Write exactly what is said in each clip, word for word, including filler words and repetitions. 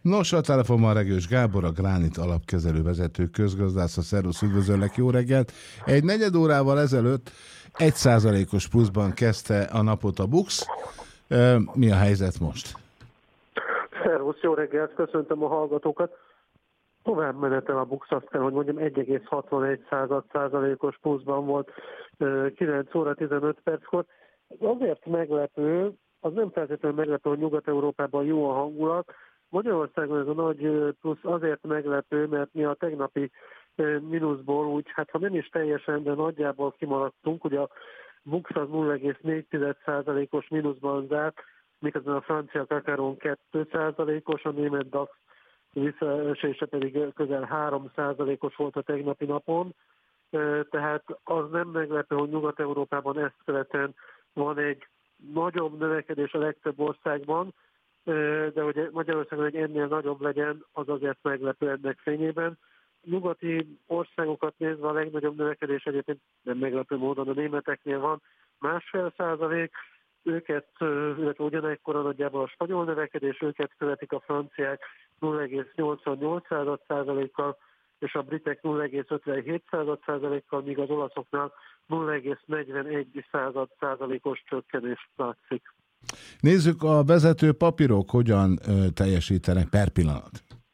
Nos, a telefonban Regős Gábor, a Gránit alapkezelő vezető közgazdász, a Szervusz, üdvözöllek, jó reggelt! Egy negyed órával ezelőtt egy százalékos pluszban kezdte a napot a BUX. Mi a helyzet most? Szervusz, jó reggelt, köszöntöm a hallgatókat. Tovább menetel a BUX, azt kell, hogy mondjam, egy egész hatvanegy százalékos pluszban volt kilenc óra tizenöt perckor. Azért meglepő, az nem feltétlenül meglepő, hogy Nyugat-Európában jó a hangulat. Magyarországon ez a nagy plusz azért meglepő, mert mi a tegnapi mínuszból úgy, hát ha nem is teljesen, de nagyjából kimaradtunk. Ugye a BUX az nulla egész négy százalékos mínuszban zárt, miközben a francia Kakaron két százalékos, a német DAX visszaesése pedig közel három százalékos volt a tegnapi napon. Tehát az nem meglepő, hogy Nyugat-Európában ezt követően van egy nagyobb növekedés a legtöbb országban, de hogy Magyarországon egy ennél nagyobb legyen, az azért meglepő ennek fényében. Nyugati országokat nézve a legnagyobb növekedés egyébként nem meglepő módon a németeknél van, másfél százalék, őket, illetve ugyanekkor nagyjából a spanyol növekedés, őket követik a franciák nulla egész nyolcvannyolc százalékkal, és a britek nulla egész ötvenhét százalékkal, míg az olaszoknál nulla egész negyvenegy százalékos csökkenést látszik. Nézzük, a vezető papírok hogyan ö, teljesítenek per pillanat.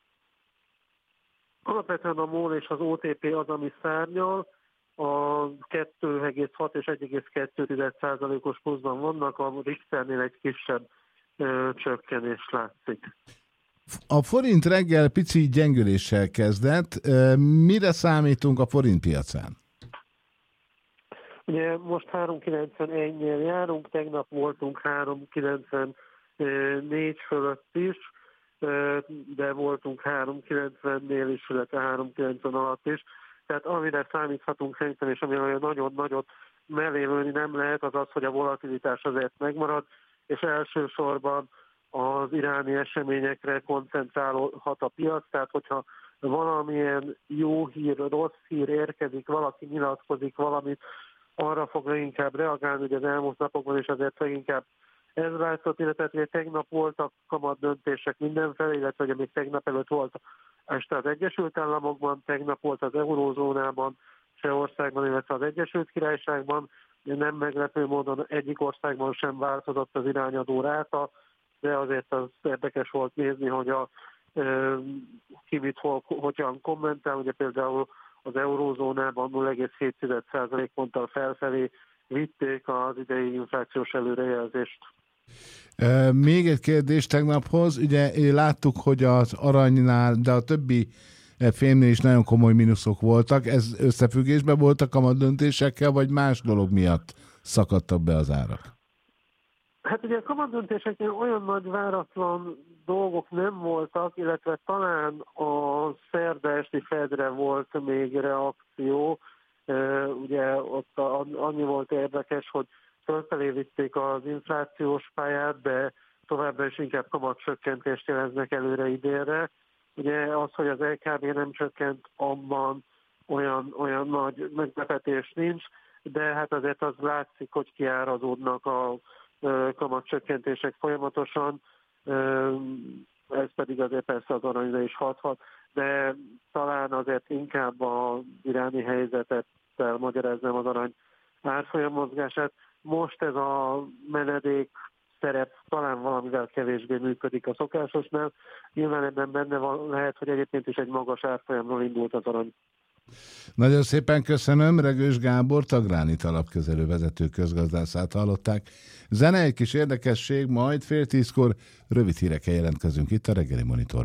Alapvetően a MOL és az o té pé az, ami szárnyal, a kettő egész hat és egy egész kettő százalékos pluszban vannak, a Richternél egy kisebb ö, csökkenés látszik. A forint reggel pici gyengüléssel kezdett. Mire számítunk a forint piacán? Ugye most három kilencvenegynél járunk, tegnap voltunk három kilencvennégy fölött is, de voltunk három kilencvennél is, illetve három kilencven alatt is. Tehát amire számíthatunk szerintem, és ami olyan nagyon nagyot mellélőni nem lehet, az az, hogy a volatilitás azért megmarad, és elsősorban az iráni eseményekre koncentrálhat a piac, tehát hogyha valamilyen jó hír, rossz hír érkezik, valaki nyilatkozik valamit, arra fog leginkább reagálni, hogy az elmúlt napokban is azért leginkább ez látszott, illetve tegnap voltak kamat döntések mindenfelé, illetve hogy még tegnap előtt volt este az Egyesült Államokban, tegnap volt az Eurózónában, Csehországban, illetve az Egyesült Királyságban, nem meglepő módon egyik országban sem változott az irányadó ráta, de azért az érdekes volt nézni, hogy a, e, ki mit hol, hogyan kommentál, ugye például az eurózónában nulla egész hét százalékponttal felfelé vitték az idei inflációs előrejelzést. E, még egy kérdés tegnaphoz, ugye láttuk, hogy az aranynál, de a többi fémnél is nagyon komoly mínuszok voltak, ez összefüggésben voltak a döntésekkel, vagy más dolog miatt szakadtak be az árak? Hát ugye a kamatdöntéseknél olyan nagy váratlan dolgok nem voltak, illetve talán a szerda esti Fedre volt még reakció. Ugye ott annyi volt érdekes, hogy fölfelé vitték az inflációs pályát, de továbbra is inkább kamatcsökkentést jeleznek előre idénre. Ugye az, hogy az el ká bé nem csökkent, abban olyan, olyan nagy meglepetés nincs, de hát azért az látszik, hogy kiárazódnak a kamatcsökkentések folyamatosan, ez pedig azért persze az aranyra is hathat, de talán azért inkább az iráni helyzetet magyaráznám az arany árfolyam mozgását. Most ez a menedék szerep talán valamivel kevésbé működik a szokásosnál. Nyilván ebben benne van, lehet, hogy egyébként is egy magas árfolyamról indult az arany. Nagyon szépen köszönöm, Regős Gábor, a Gránit alapkezelő vezető közgazdászát hallották. Zene, egy kis érdekesség, majd fél tízkor rövid hírekkel jelentkezünk itt a Reggeli Monitor.